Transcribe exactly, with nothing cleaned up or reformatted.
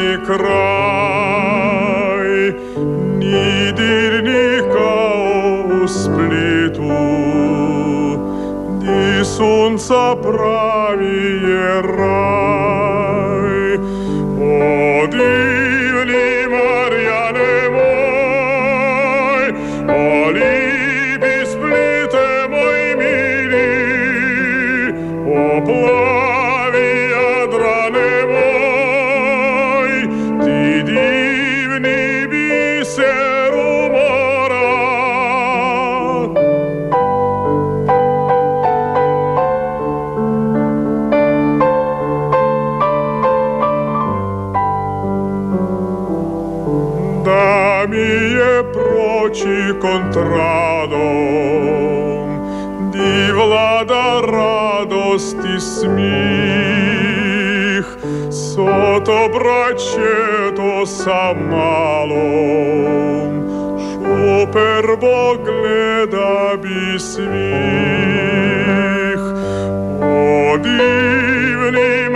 kraj, ni dirnih kao u Splitu, ni sunca pravi je raj. O divni Marjane moj, o libi Splite moj mili, o plavi Jadrane moj, ti divni biseru mora. Da mi je proći kontradom, di vlada radost i smih, soto braćeto sa malom, šuperbo gleda bi svih. O divni